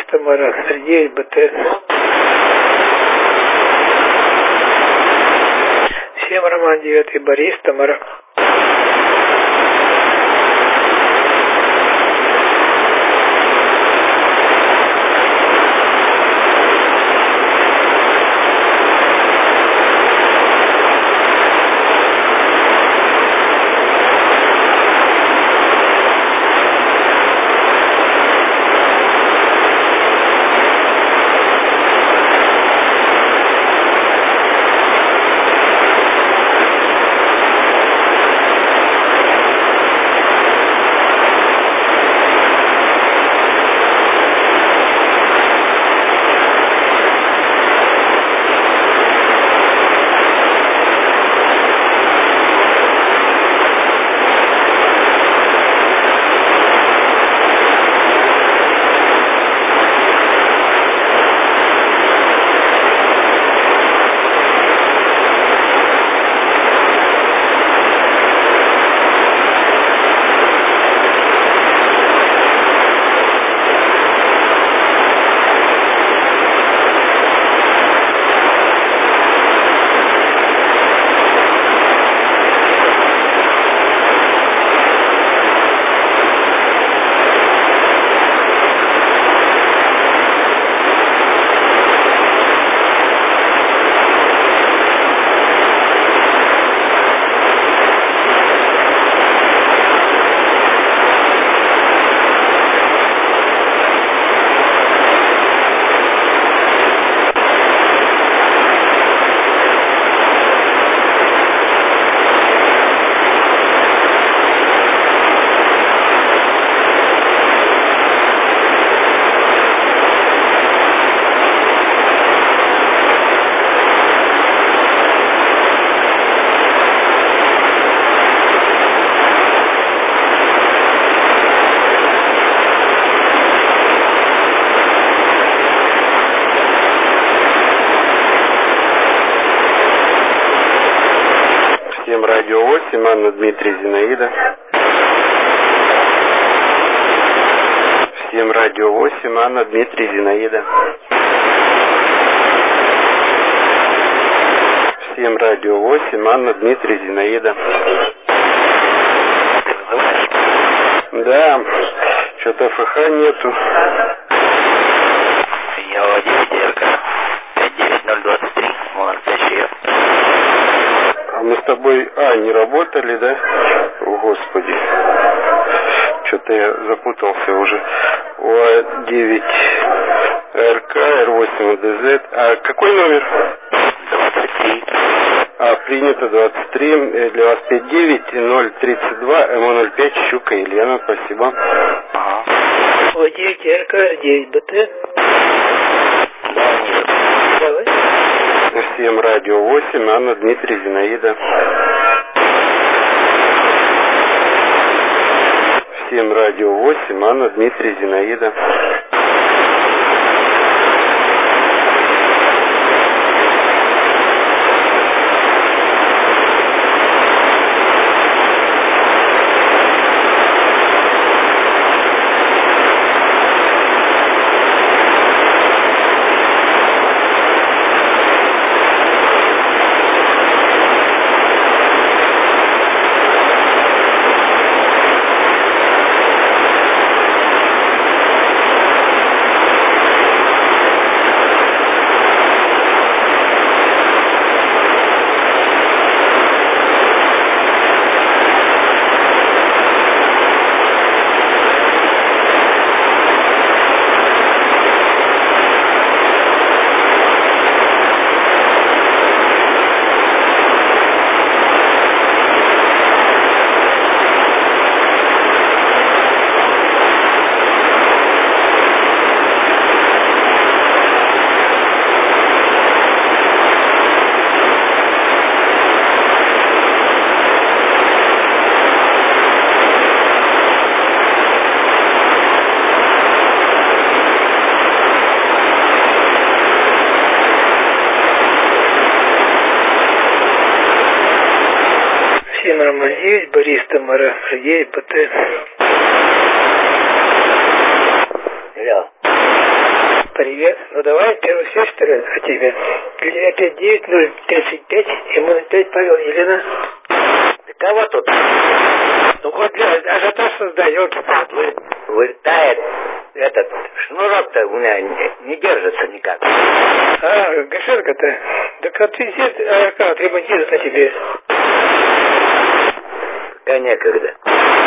Борис Тамара, 9 БТ. 7 Роман 9 Борис Тамара. Радио 8, Анна, Дмитрий, Зинаида. Всем Радио 8, Анна, Дмитрий, Зинаида. Всем Радио 8, Анна, Дмитрий, Зинаида. Да, что-то ФХ нету. Я Владимир Дерка, 59023, Монтачев. А мы с тобой, не работали, да? О, Господи. Что-то я запутался уже. ОА-9 РК, Р8 ДЗ. А какой номер? 23. Принято 23. Для вас 59032 МО05 Щука Елена. Спасибо. Ага. ОА-9 РК, 9 БТ. Давай. Всем Радио 8, Анна, Дмитрий, Зинаида. Всем Радио 8, Анна, Дмитрий, Зинаида. Роман 9 Борис Тамара, 9 БТ. Алло. Привет. Ну давай первый сестр о тебе. 59035, ему опять Павел Елена. Кого тут? Ну вот ажиотаж создает. Вылетает этот шнурок-то у меня не держится никак. А, Гашенка-то. Так отвезет аэрократ, ремонтирует на тебе. Пока некогда.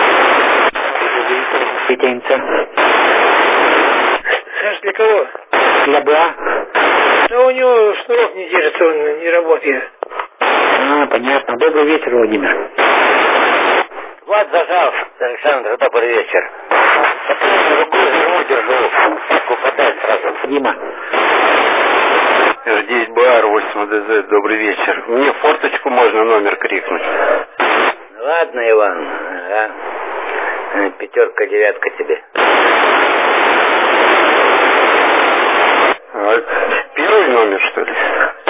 Питаемся. Саш, для кого? Для Бла. Ну у него шнурок не держится, он не работает. Понятно. Добрый вечер, Владимир. Вот зажал, Александр, добрый вечер. Потом рукой ему держу. Упадает сразу. Дима. R9BR 8ДЗ, добрый вечер. Мне в форточку можно номер крикнуть. Ладно, Иван. Ага. 5, 9 тебе. А первый номер, что ли?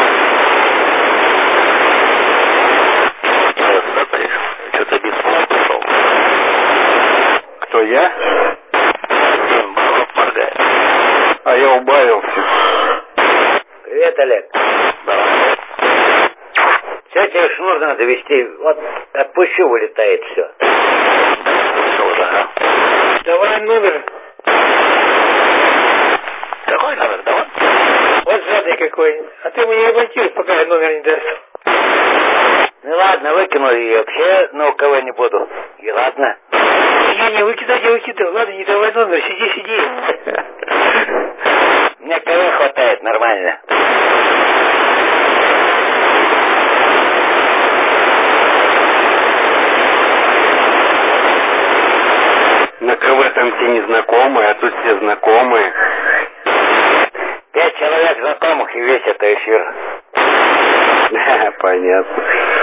Что-то без слов пошел. Кто, я? Моргает. А я убавился. Привет, Олег. Все, тебе шнур надо вести. Вот отпущу, вылетает все. Давай номер. Какой номер? Давай. Вот жадный какой. А ты ему не ремонтируй, пока я номер не даст. Ну ладно, выкину и вообще на УКВ не буду. И ладно. Не выкидай. Ладно, не давай номер, сиди. Мне КВ хватает нормально. На КВ там все незнакомые, а тут все знакомые. 5 человек знакомых и весь это эфир. Понятно.